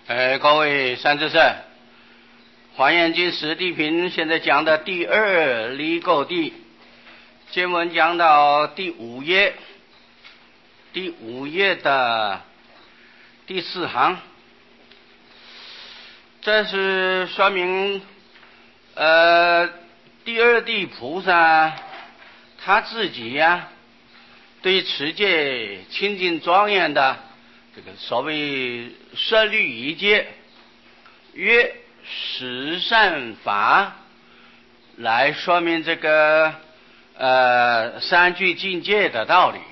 各位善知识，华严经十地品现在讲的第二离垢地，经文讲到第五页的第4行，这是说明第二地菩萨他自己对持戒清净庄严的这个所谓摄律仪戒，约十善法，来说明这个三聚境界的道理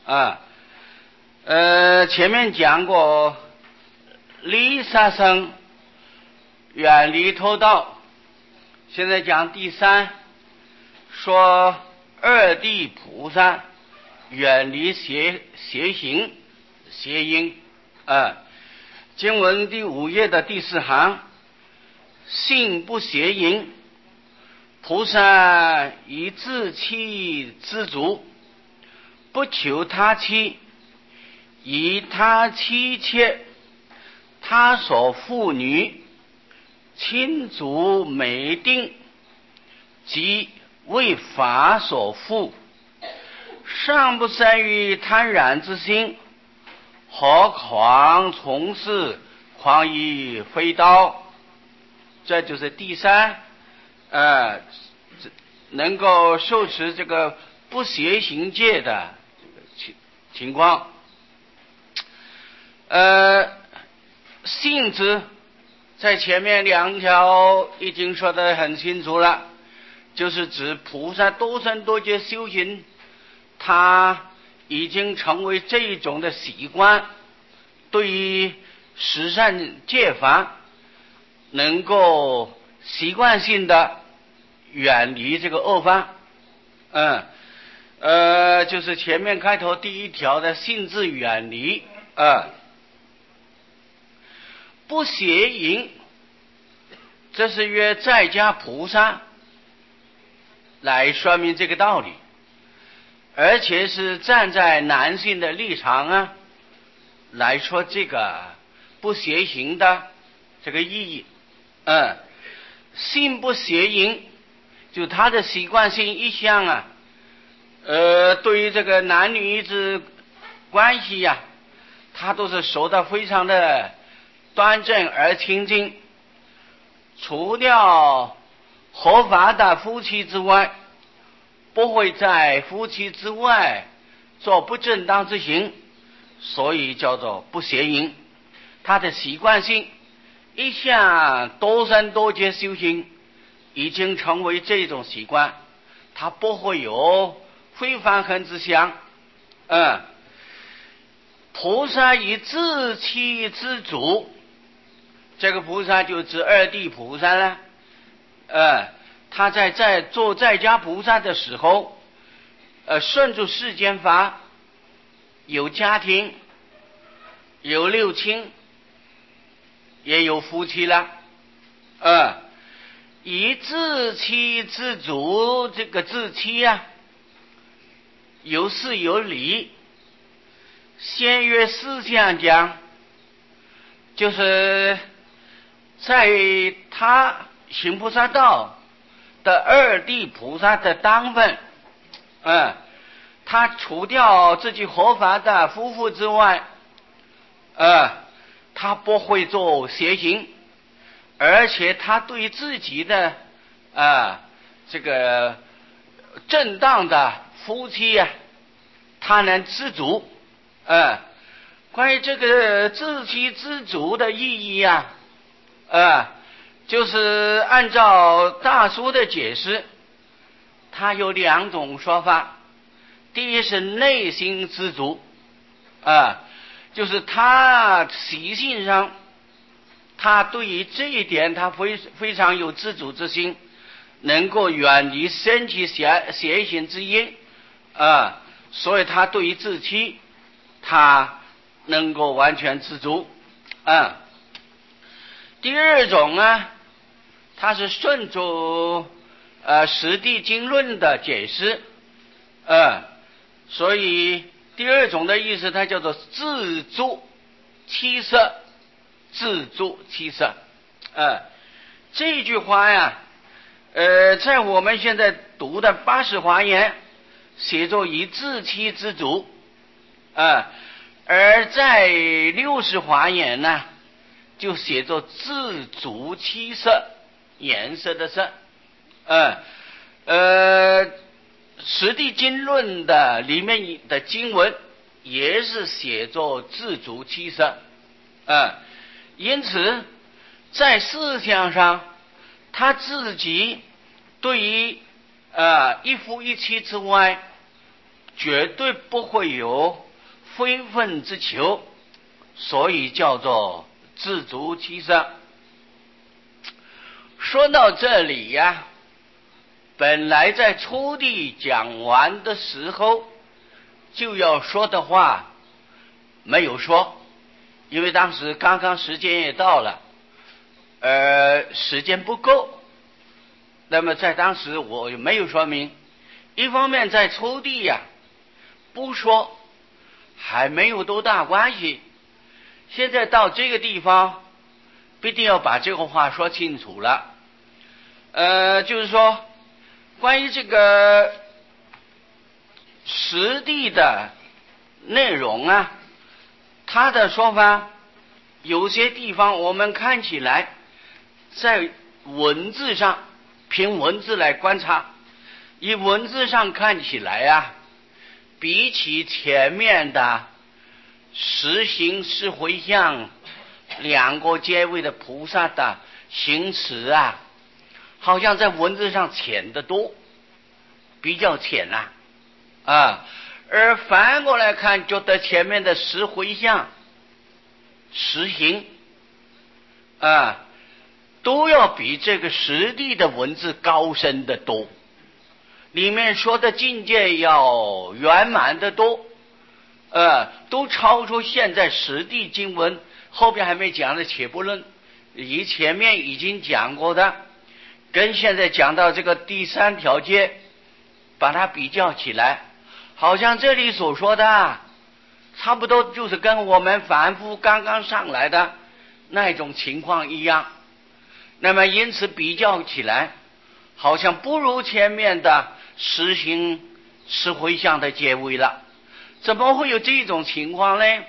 前面讲过离杀生，远离偷盗，现在讲第三，说二地菩萨远离邪行邪因经文第5页的第4行，性不邪淫，菩萨以自欺知足，不求他妻，以他妻妾，他所妇女，亲族美定，即为法所缚，尚不善于贪染之心，何况从事狂以飞刀。这就是第三能够受持这个不邪行戒的这个情况。性质在前面2条已经说得很清楚了，就是指菩萨多生多劫修行，他已经成为这一种的习惯，对于十善戒法能够习惯性的远离这个恶法就是前面开头第1条的性质远离不邪淫，这是约在家菩萨来说明这个道理，而且是站在男性的立场来说这个不邪行的这个意义性不邪淫，就他的习惯性一向对于这个男女之关系他都是守得非常的端正而清净，除掉合法的夫妻之外，不会在夫妻之外做不正当之行，所以叫做不邪淫。他的习惯性一向多生多劫修行，已经成为这种习惯，他不会有非凡恨之相菩萨以自欺知足，这个菩萨就指二地菩萨了他在做在家菩萨的时候顺住世间法，有家庭，有六亲，也有夫妻了以自欺知足，这个自欺有事有理。先约思想讲，就是在他行菩萨道的二地菩萨的当分他除掉自己合法的夫妇之外他不会做邪行，而且他对自己的这个正当的夫妻他能知足关于这个自欺知足的意义就是按照大叔的解释，他有2种说法。第一是内心知足就是他习性上，他对于这一点他非常有自主之心，能够远离身体邪行之因所以他对于自欺他能够完全知足第2种他是顺着十地经论的解释所以第2种的意思它叫做自助七色自足其身。这句话呀，在我们现在读的八识华严写作以自欺自足，而在六识华严呢，就写作自足其色，颜色的色。实地经论的里面的经文也是写作自足其色。因此在思想上，他自己对于一夫一妻之外，绝对不会有非分之求，所以叫做自足其色。说到这里呀，本来在初地讲完的时候就要说的话没有说，因为当时刚刚时间也到了，时间不够，那么在当时我没有说明。一方面在初地呀，不说还没有多大关系，现在到这个地方必定要把这个话说清楚了。就是说关于这个实地的内容啊，他的说法有些地方我们看起来在文字上，凭文字来观察，以文字上看起来啊，比起前面的实行是回向两个阶位的菩萨的行持啊，好像在文字上浅得多，比较浅而反过来看，觉得前面的十回向实行都要比这个实地的文字高深得多，里面说的境界要圆满得多，都超出现在实地经文后边还没讲的且不论，以前面已经讲过的，跟现在讲到这个第三条戒，把它比较起来，好像这里所说的差不多就是跟我们凡夫刚刚上来的那种情况一样。那么因此比较起来，好像不如前面的实行十回向的结尾了。怎么会有这种情况呢？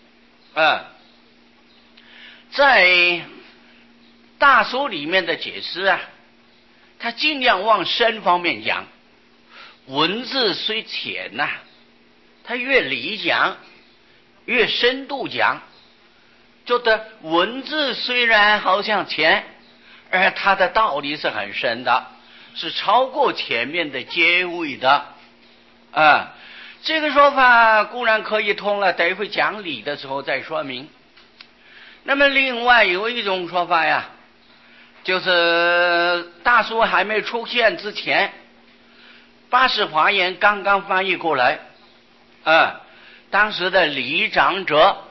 在大书里面的解释啊，他尽量往深方面讲，文字虽浅他越理讲越深度讲，觉得文字虽然好像浅，而它的道理是很深的，是超过前面的结尾的。这个说法固然可以通了，等会讲理的时候再说明。那么另外有一种说法呀，就是大书还没出现之前，八识华严刚刚翻译过来，当时的李长者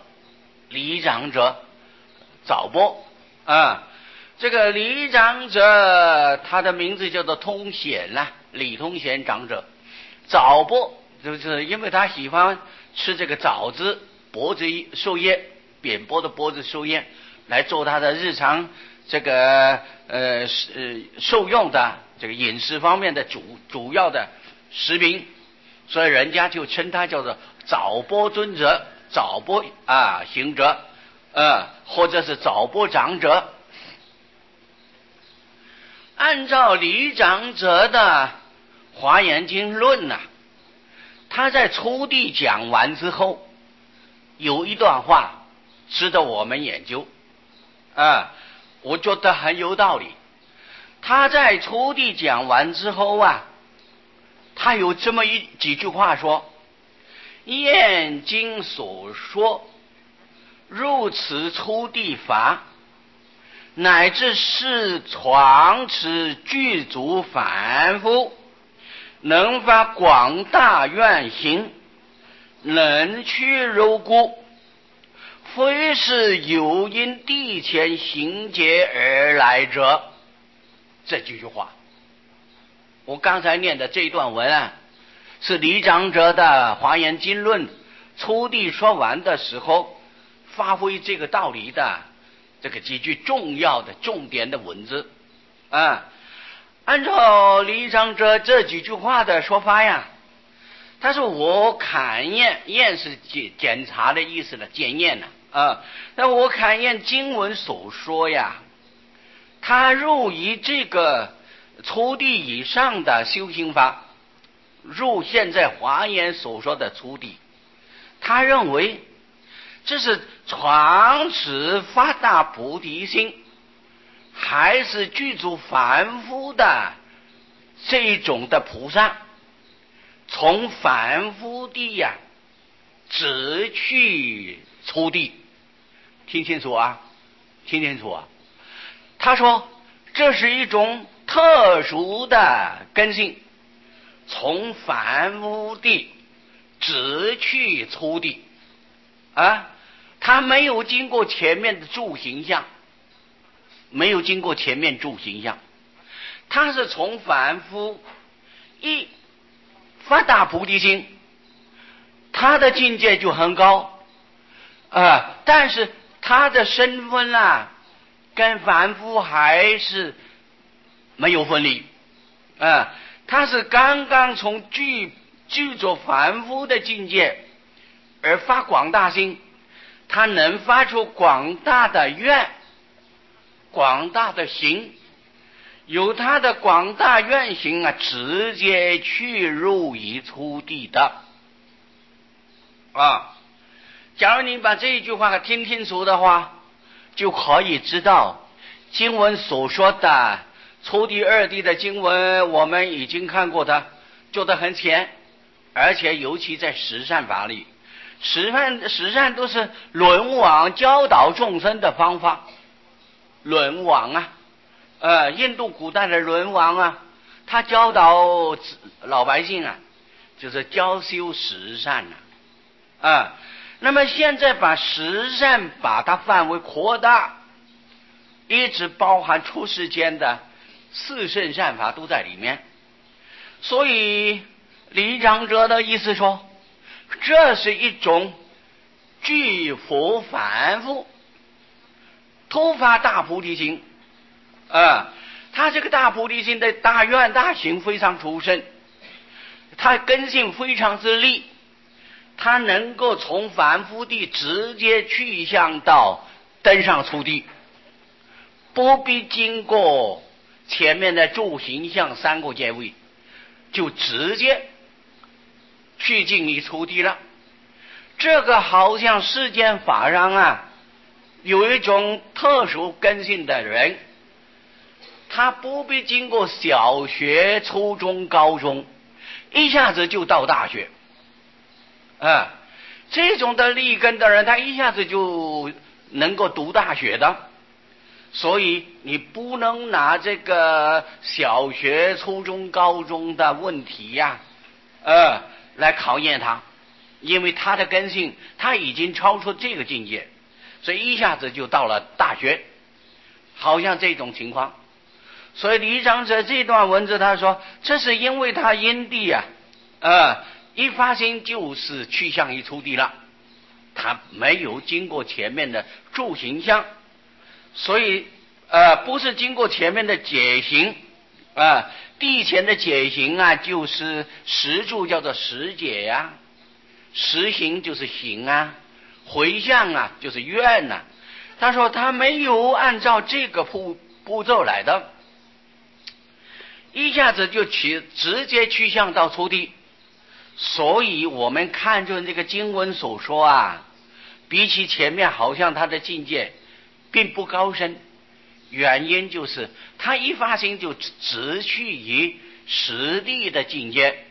早播这个李长者他的名字叫做通显李通显长者，早播就是因为他喜欢吃这个枣子脖子树叶，扁波的脖子树叶来做他的日常这个受用的这个饮食方面的主要的食品，所以人家就称他叫做早播尊者，早播行者，或者是早播长者。按照李长者的华严经论他在初地讲完之后，有一段话值得我们研究，我觉得很有道理。他在初地讲完之后他有这么几句话说：现经所说入此初地法，乃至是传持具足凡夫，能发广大愿行，能去如故，非是有因地前行劫而来者。这几句话，我刚才念的这段文是李长者的华严经论初地说完的时候发挥这个道理的这个极具重要的重点的文字啊。按照李长者这几句话的说法呀，他说我勘验，验是检查的意思了，检验了啊。那我勘验经文所说呀，他入于这个初地以上的修行法，入现在华严所说的初地，他认为这是传持发大菩提心，还是具足凡夫的这一种的菩萨，从凡夫地呀直去初地。听清楚啊，听清楚啊。他说这是一种特殊的根性，从凡夫地直去初地啊，他没有经过前面的助行相，没有经过前面助行相，他是从凡夫一发大菩提心，他的境界就很高啊，但是他的身份啊跟凡夫还是没有分离啊，他是刚刚从具足凡夫的境界而发广大心，他能发出广大的愿，广大的行，有他的广大愿行啊，直接去入于初地的啊。假如你把这一句话听清楚的话，就可以知道经文所说的初地二地的经文，我们已经看过的，做得很浅，而且尤其在十善法里，十善都是轮王教导众生的方法。轮王啊，印度古代的轮王啊，他教导老百姓啊，就是教修十善啊。那么现在把十善把它范围扩大，一直包含出世间的四圣善法都在里面。所以李长者的意思说，这是一种具佛凡夫突发大菩提心啊，他这个大菩提心的大愿大行非常殊胜，他根性非常之利，他能够从凡夫地直接去向到登上初地，不必经过前面的助行相三个阶位，就直接去进于初地了。这个好像世间法上啊，有一种特殊根性的人，他不必经过小学、初中、高中，一下子就到大学啊。这种的立根的人，他一下子就能够读大学的。所以你不能拿这个小学、初中、高中的问题呀来考验他，因为他的根性他已经超出这个境界，所以一下子就到了大学，好像这种情况。所以李长者这段文字他说，这是因为他因地一发心就是去向于初地了，他没有经过前面的助行相，所以不是经过前面的解行地前的解行就是实助叫做实解呀，实行就是行回向就是愿他说他没有按照这个步骤来的，一下子就直接去向到初地。所以我们看着这个经文所说比起前面好像他的境界并不高深，原因就是他一发心就直去于实地的境界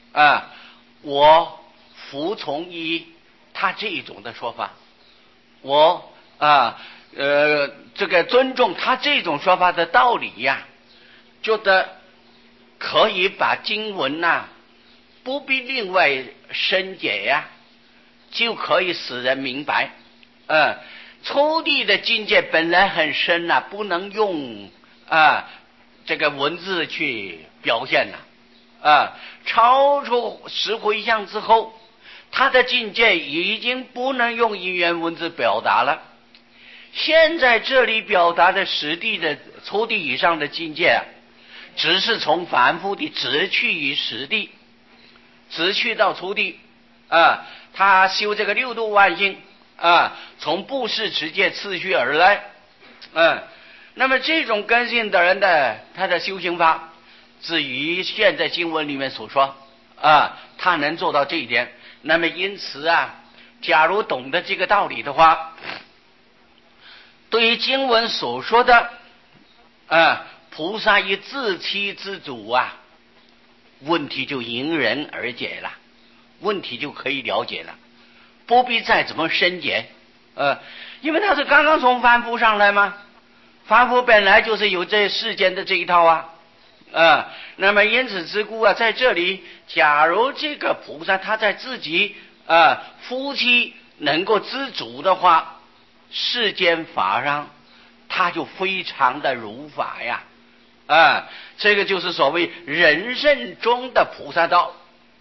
我服从于他这种的说法，我这个尊重他这种说法的道理觉得可以把经文不必另外深解就可以使人明白初地的境界本来很深不能用这个文字去表现超出十回向之后，他的境界已经不能用语言文字表达了， 现在这里表达的实地的初地以上的境界只是从凡夫的直去于实地，直去到初地他修这个六度万行从布施持戒次序而来那么这种根性的人的他的修行法，至于现在经文里面所说他能做到这一点。那么因此假如懂得这个道理的话，对于经文所说的菩萨以自欺自主问题就迎刃而解了，问题就可以了解了，不必再怎么深解因为他是刚刚从凡夫上来嘛，凡夫本来就是有这世间的这一套那么因此之故在这里假如这个菩萨他在自己夫妻能够知足的话，世间法上他就非常的如法这个就是所谓人圣中的菩萨道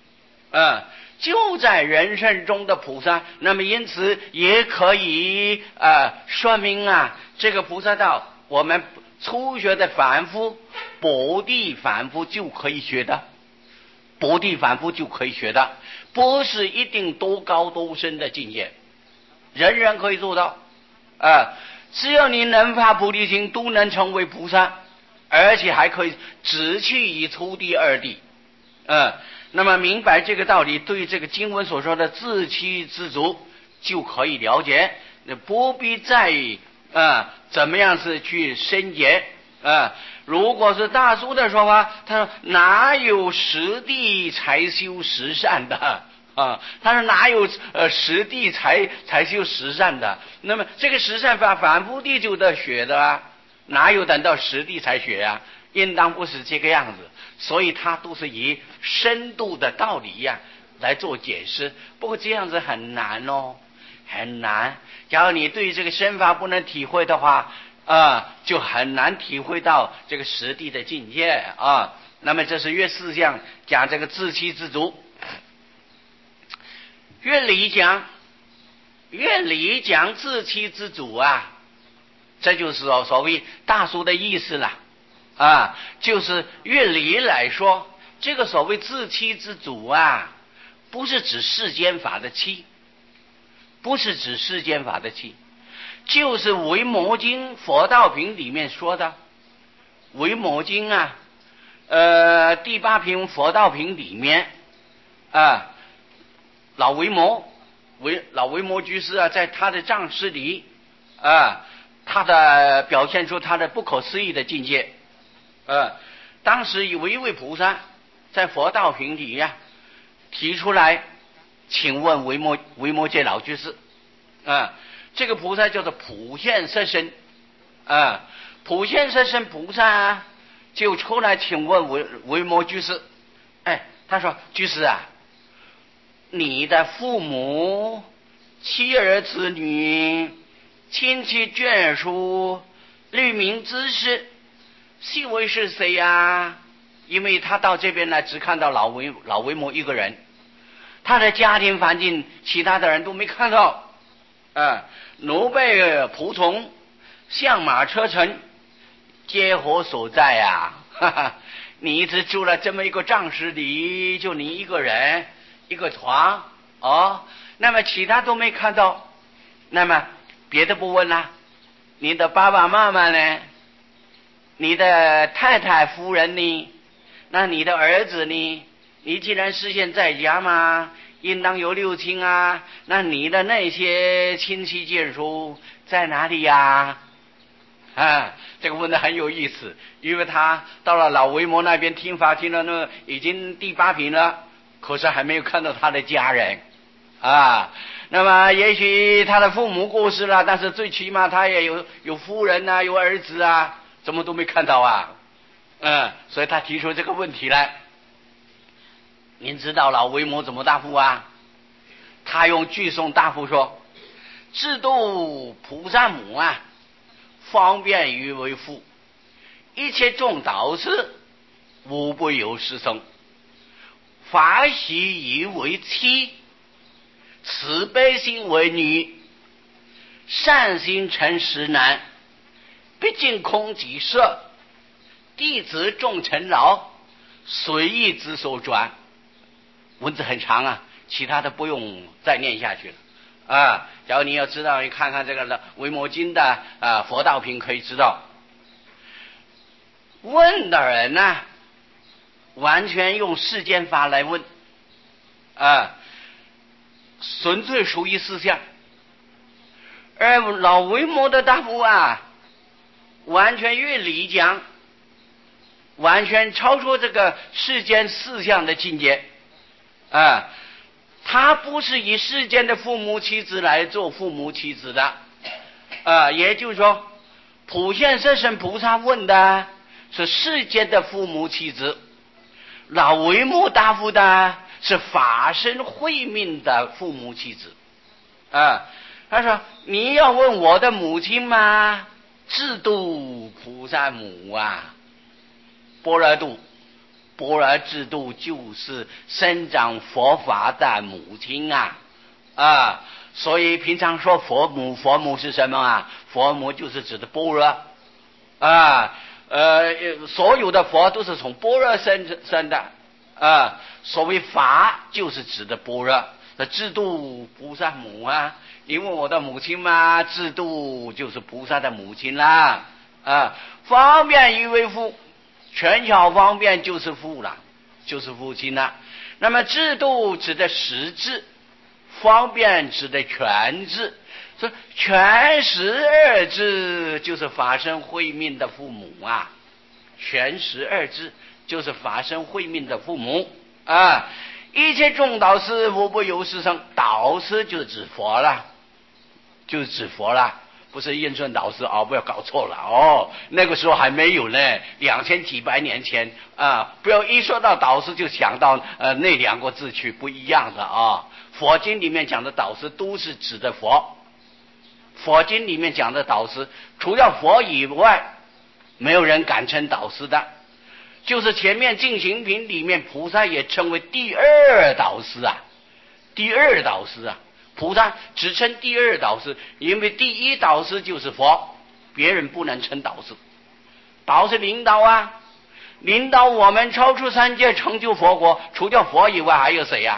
就在人圣中的菩萨。那么因此也可以说明这个菩萨道我们初学的凡夫薄地凡夫就可以学的，薄地凡夫就可以学的，不是一定多高多深的境界，人人可以做到只要你能发菩提心，都能成为菩萨，而且还可以直去于初地二地那么明白这个道理，对这个经文所说的自欺自足就可以了解，不必再怎么样是去深解如果是大叔的说法，他说哪有实地才修实善的他说哪有实地才修实善的，那么这个实善法反复地就得学的哪有等到实地才学应当不是这个样子，所以他都是以深度的道理来做解释。不过这样子很难很难，假如你对这个身法不能体会的话就很难体会到这个实地的境界那么这是越四项讲这个自欺自足，越理讲自欺自主这就是所谓大叔的意思了就是越理来说，这个所谓自欺自主不是指世间法的欺，不是指世间法的欺，就是维摩经佛道品里面说的维摩经第8品佛道品里面老维摩居士在他的藏诗里他的表现出他的不可思议的境界当时有一位菩萨在佛道品里提出来请问维摩诘老居士这个菩萨叫做普现色身普现色身菩萨就出来请问维摩居士他说居士你的父母妻儿子女亲戚眷属律民之士细微是谁因为他到这边来只看到老维摩一个人，他的家庭环境其他的人都没看到奴婢仆从象马车乘皆何所在你一直住了这么一个帐室里，就你一个人一个床那么其他都没看到，那么别的不问你的爸爸妈妈呢？你的太太夫人呢？那你的儿子呢？你既然是现在家嘛，应当有六亲那你的那些亲戚眷属在哪里这个问得很有意思，因为他到了老维摩那边听法听了已经第8品了，可是还没有看到他的家人那么也许他的父母过世了，但是最起码他也有夫人有儿子怎么都没看到所以他提出这个问题来。您知道老维摩怎么答复他用句诵答复说：自度菩萨母方便于为父，一切众导师无不有师生，法喜以为妻，慈悲心为女， 善心诚实难，毕竟空即色，弟子众尘劳，随意之手转。文字很长啊，其他的不用再念下去了啊。假如你要知道，你看看这个《维摩经》的佛道品，可以知道，问的人呢，完全用世间法来问啊，纯粹属于思想。而老维摩的大夫啊，完全越理讲，完全超出这个世间思想的境界啊。他不是以世间的父母妻子来做父母妻子的也就是说，普现色身菩萨问的是世间的父母妻子，老维摩大夫的是法身慧命的父母妻子他说你要问我的母亲吗？智度菩萨母啊，般若度，般若智度就是生长佛法的母亲所以平常说佛母，佛母是什么啊？佛母就是指的般若所有的佛都是从般若生的所谓法就是指的般若。智度菩萨母啊，你问我的母亲吗？智度就是菩萨的母亲啦方便于为父，权巧方便就是父了，就是父亲了。那么智度指的实质，方便指的权智，所以权实二智就是法身慧命的父母权实二智就是法身慧命的父母一切众导师无不由是生，导师就指佛了，就是指佛了，不是印顺导师不要搞错了那个时候还没有呢，2000几百年前不要一说到导师就想到那两个字去，不一样的佛经里面讲的导师都是指的佛，佛经里面讲的导师除了佛以外没有人敢称导师的，就是前面净行品里面菩萨也称为第二导师第二导师菩萨只称第二导师，因为第一导师就是佛，别人不能称导师，导师领导领导我们超出三界成就佛国，除掉佛以外还有谁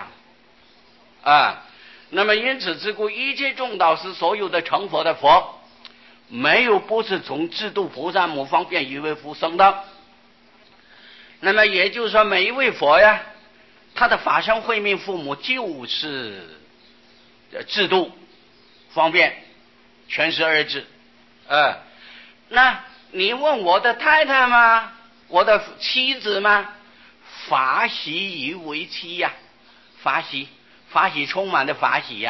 那么因此之故，一切众导师所有的成佛的佛，没有不是从智度菩萨母方便于为父生的。那么也就是说，每一位佛他的法身慧命父母就是智度方便权实二智那你问我的太太吗？我的妻子吗？法喜于为妻法喜充满的法喜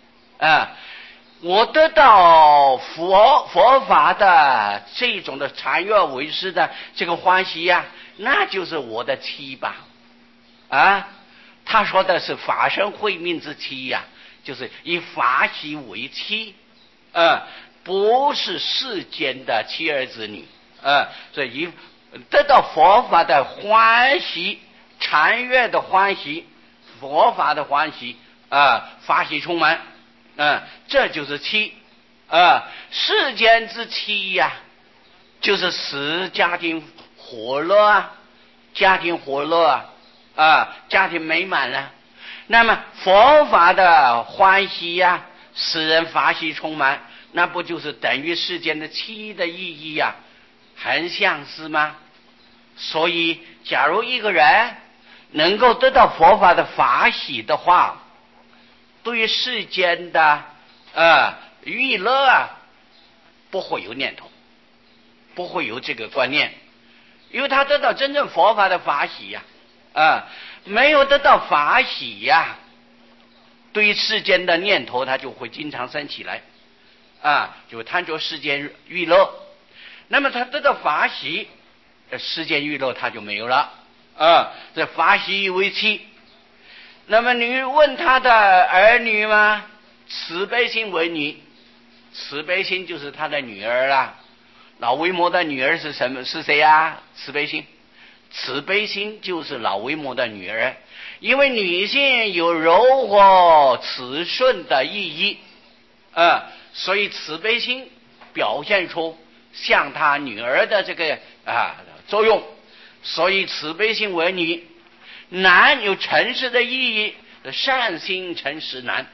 我得到佛法的这种的禅悦为师的这个欢喜那就是我的妻吧他说的是法身慧命之妻就是以法喜为妻不是世间的妻儿子女所以得到佛法的欢喜，禅悦的欢喜，佛法的欢喜法喜充满这就是妻世间之妻就是使家庭活络家庭活络家庭美满了。那么佛法的欢喜使人法喜充满，那不就是等于世间的妻的意义很相似吗？所以假如一个人能够得到佛法的法喜的话，对于世间的娱乐不会有念头，不会有这个观念，因为他得到真正佛法的法喜没有得到法喜对于世间的念头他就会经常生起来就贪着世间娱乐。那么他得到法喜，世间娱乐他就没有了这法喜为妻。那么你问他的儿女吗？慈悲心为女，慈悲心就是他的女儿老维摩的女儿是什么？是谁慈悲心，慈悲心就是老维摩的女儿，因为女性有柔和慈顺的意义所以慈悲心表现出像他女儿的这个作用，所以慈悲心为女。难有诚实的意义，善心诚实难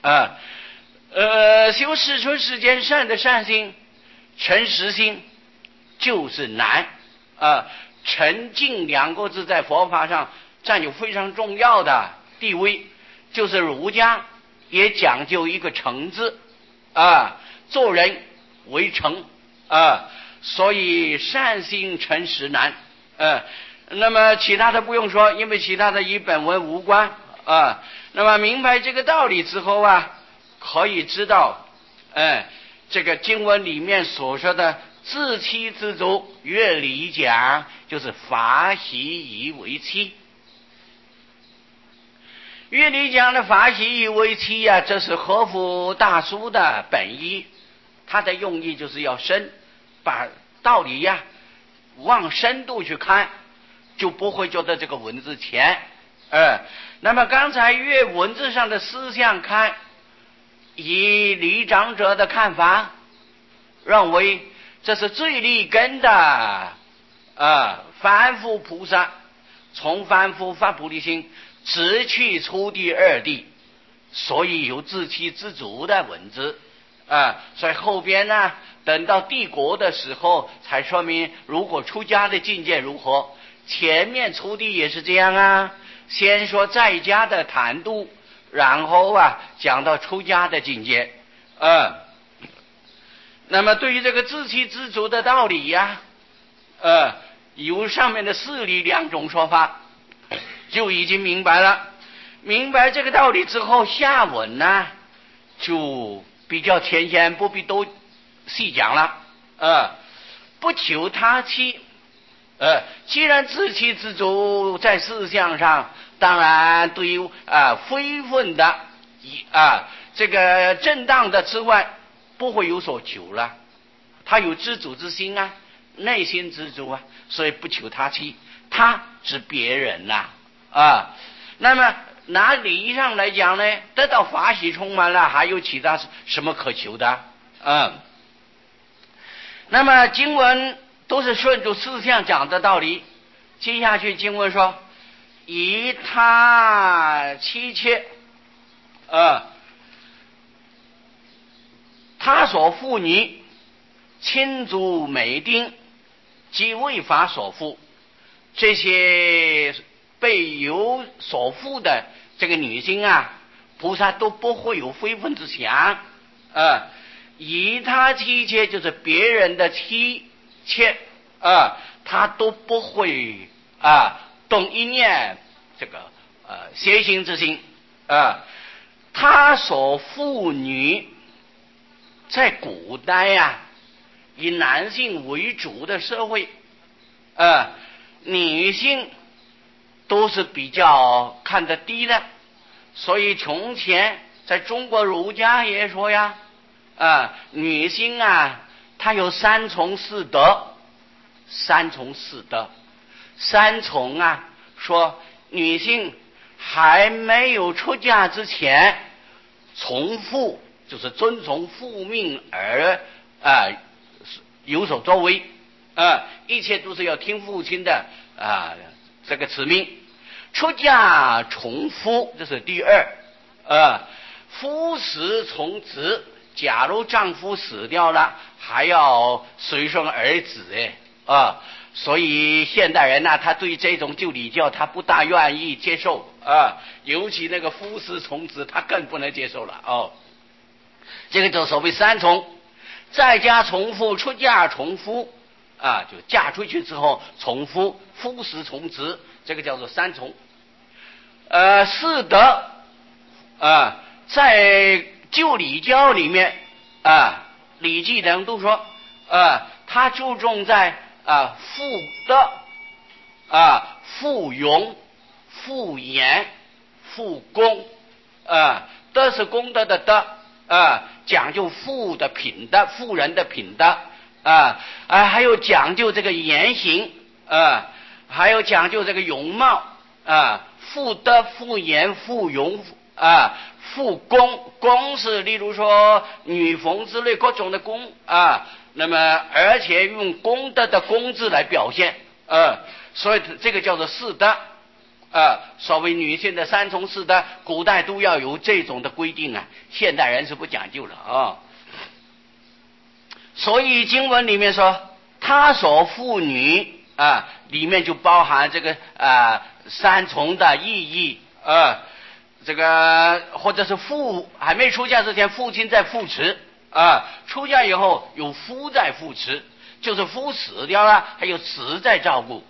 修世出世间善的善心诚实心就是难诚敬两个字在佛法上占有非常重要的地位，就是儒家也讲究一个诚字做人为诚所以善心诚实难那么其他的不用说，因为其他的与本文无关那么明白这个道理之后可以知道这个经文里面所说的自欺自足，乐理讲就是法喜以为欺。乐理讲的法喜以为欺这是合乎大书的本意，它的用意就是要深，把道理往深度去看，就不会觉得这个文字浅那么刚才越文字上的思想看，以理长者的看法认为这是最立根的凡夫菩萨从凡夫发菩提心直去初地二地，所以有自欺自足的文字所以后边等到帝国的时候才说明如果出家的境界如何。前面初地也是这样先说在家的谈度，然后讲到出家的境界那么对于这个自欺自足的道理有上面的四理两种说法就已经明白了。明白这个道理之后，下文就比较浅显，不必都细讲了不求他欺既然自欺自足，在思想上当然对于非分的这个正当的之外不会有所求了，他有知足之心内心知足所以不求他欺，他指别人那么拿理上来讲呢，得到法喜充满了，还有其他什么可求的那么经文都是顺着思想讲的道理。接下去经文说以他妻妾他所妇女亲族美丁及为法所缚，这些被有所缚的这个女性菩萨都不会有非分之想以他妻妾就是别人的妻妾他都不会动一念这个邪心之心他所妇女在古代以男性为主的社会女性都是比较看得低的，所以从前在中国儒家也说女性她有三从四德。三从四德，三从说女性还没有出嫁之前从父，就是遵从父命而有所作为一切都是要听父亲的这个指命。出嫁从夫，这是第二夫死从子，假如丈夫死掉了还要随顺儿子所以现代人他对这种旧礼教他不大愿意接受尤其那个夫死从子他更不能接受了这个就所谓三从，在家从夫，出嫁从夫就嫁出去之后从夫，夫死从子，这个叫做三从四德在旧礼教里面礼记等都说他注重在妇德妇容妇言妇功德是功德的德讲究妇的品德，妇人的品德还有讲究这个言行还有讲究这个容貌妇德妇言妇容啊，复工，工是例如说女缝之类各种的工啊，那么而且用功德的功字来表现，所以这个叫做四德。所谓女性的三从四德，古代都要有这种的规定啊，现代人是不讲究了啊。所以经文里面说他所妇女里面就包含这个三从的意义这个或者是还没出嫁之前父亲在扶持出嫁以后有夫在扶持，就是夫死掉了还有子在照顾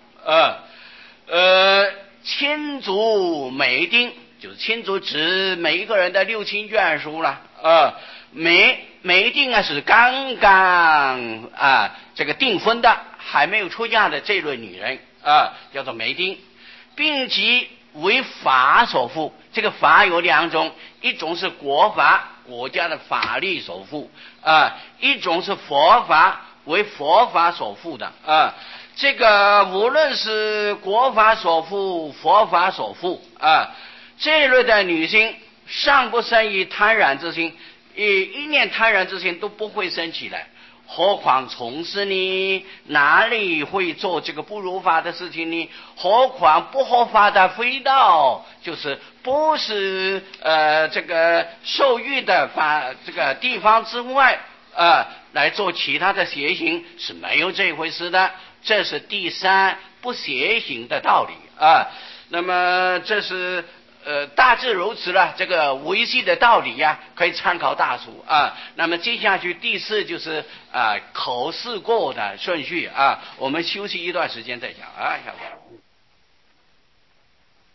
亲族每定，就是亲族指每一个人的六亲眷属了每定是刚刚这个订婚的还没有出嫁的这类女人叫做媒定，并即为法所缚。这个法有两种，一种是国法，国家的法律所缚一种是佛法，为佛法所缚的这个无论是国法所缚佛法所缚这类的女性尚不生以贪婪之心，一念贪婪之心都不会生起来，何况从事呢？哪里会做这个不如法的事情呢？何况不合法的非道，就是不是这个受欲的这个地方之外来做其他的邪行，是没有这回事的。这是第三不邪行的道理那么这是大致如此了，这个维系的道理可以参考大书那么接下去第四就是口试过的顺序我们休息一段时间再讲下面